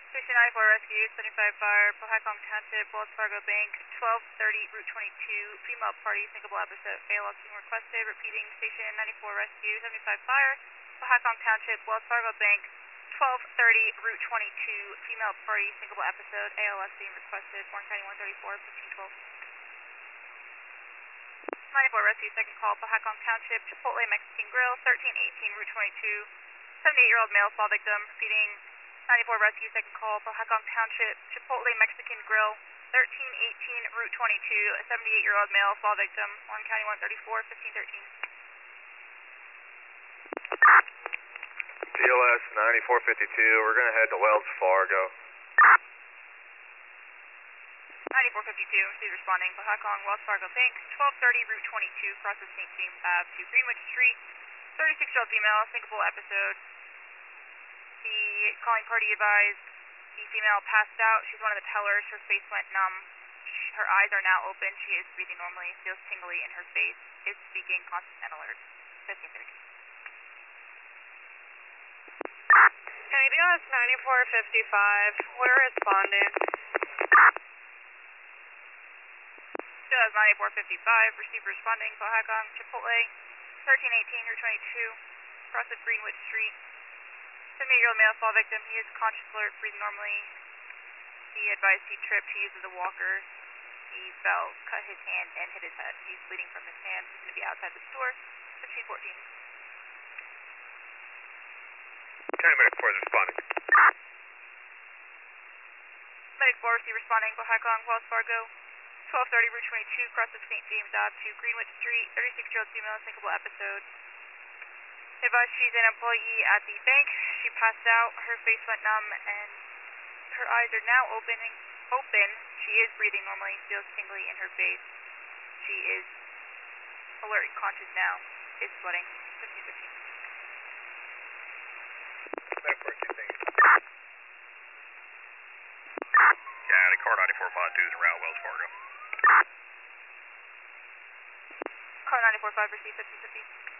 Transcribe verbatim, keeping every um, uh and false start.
Station ninety-four Rescue, seventy-five Fire, Pohakong Township, Wells Fargo Bank, twelve thirty, Route twenty-two, female party, syncopal episode, A L S being requested, repeating, Station ninety-four Rescue, seventy-five Fire, Pohakong Township, Wells Fargo Bank, twelve thirty, Route twenty-two, female party, syncopal episode, A L S being requested, Warren County one thirty-four, fifteen twelve. ninety-four Rescue, second call, Pohakong Township, Chipotle Mexican Grill, thirteen eighteen, Route twenty-two, seventy-eight-year-old male fall victim, repeating, ninety-four Rescue, second call, Pohakong Township, Chipotle Mexican Grill, thirteen eighteen, Route twenty-two, seventy-eight-year-old male fall victim, Warren County one thirty-four, fifteen thirteen. T L S ninety-four fifty-two, we're going to head to Wells Fargo. ninety-four fifty-two, received responding, Pohakong, Wells Fargo Bank, twelve thirty, Route twenty-two, crosses Saint James Avenue to Greenwich Street, thirty-six-year-old female, syncopal episode. The calling party advised the female passed out. She's one of the tellers. Her face went numb. She, her eyes are now open. She is breathing normally, feels tingly in her face, is speaking, conscious and alert. fifteen thirteen. County B L S ninety-four fifty-five, we're responding. B L S ninety-four fifty-five, received responding, Pohakong, Chipotle, thirteen eighteen, Route twenty-two, crosses Greenwich Street. seventy-eight-year-old male fall victim. He is conscious, alert, breathing normally. He advised he tripped. He uses a walker. He fell, cut his hand, and hit his head. He's bleeding from his hand. He's going to be outside the store. fifteen fourteen. County Medic four is responding. Medic four, received responding, Pohakong, Wells Fargo, twelve thirty, Route twenty-two, crosses Saint James Avenue to Greenwich Street, thirty-six-year-old female, syncopal episode. Advised she's an employee at the bank. She passed out. Her face went numb, and her eyes are now opening. Open. She is breathing normally. Feels tingly in her face. She is alert and conscious now. Is sweating. fifteen fifteen. Yeah, the car ninety-four mod two is around Wells Fargo. Car ninety-four five, received fifteen fifteen.